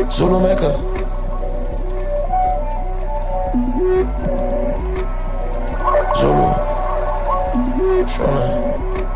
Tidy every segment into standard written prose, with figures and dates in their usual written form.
Zulu Mecca. Zulu. Shona.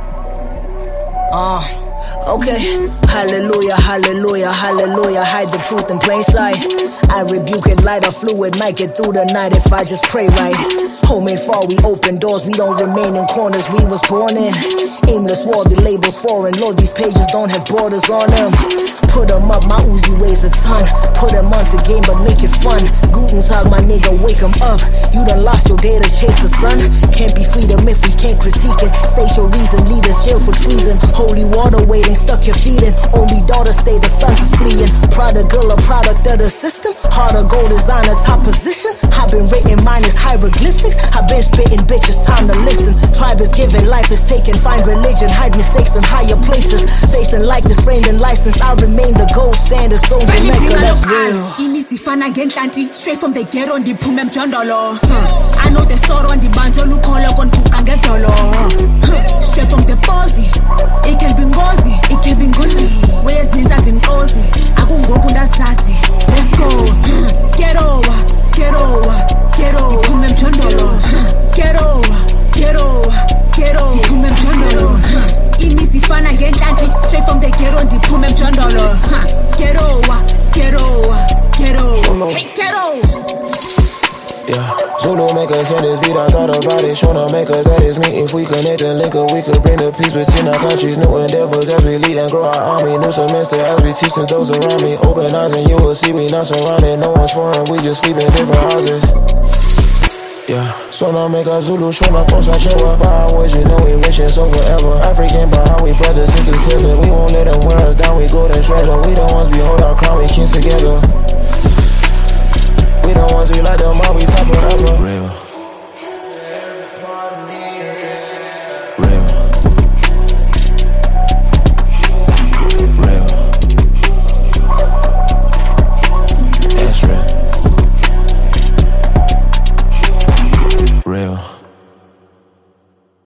Okay. Hallelujah, hallelujah, hallelujah. Hide the truth in plain sight. I rebuke it, light a fluid, might get through the night if I just pray right. Homemade fall, we open doors, we don't remain in corners we was born in. Aimless war, the labels foreign. Lord, these pages don't have borders on them. Put them up, my Uzi weighs a ton. Put them onto game, but make it fun. Guten Tag, my nigga, wake them up. You done lost your day to chase the sun. Can't be freedom if we can't critique it. State your reason, lead us jail for treason. Holy water waiting, stuck your feet in. Only daughter stay, the sons is fleeing. Prodigal, a product of the system. Heart of gold is on a top position. I've been written minus hieroglyphics. I've been spitting bitches, time to listen. Tribe is given, life is taken. Find religion, hide mistakes in higher places. Facing likeness, framed and licensed. I remain the gold standard, so Mecca, that's real. Imisifana ngenhlanti, straight from the ghetto ndiphume emjondolo. I know the sorrow ndibanjwe lukholo konphuka ngedolo. Straight from the posi, it can be ngozi, it can be ngozi. Where's ninja zimkozi, akungoku ndazazi. Let's go. Get over, get over, get over. Ndiphume emjondolo. Get over, get over, get over. Ndiphume emjondolo. Imisifana ngenhlanti, straight from the ghetto ndiphume emjondolo. Get over, get over, get over. Hey, get over. Yeah, Zulu Mecca, send this beat, I thought about it. Shona Mecca, that is me. If we connect and link up, we could bring the peace between our countries. New endeavors as we lead and grow our army. New semester as we teach those around me. Open eyes and you will see we not surrounded. No one's foreign, we just sleep in different houses. Yeah, Shona Mecca, Zulu, Shona, Kosa, Chewa. By our ways, you know we rich and so forever. African, by how we brothers, sisters, together. We won't let them wear us down, we golden treasure. We the ones behold our crown, we kings together. We the ones we like the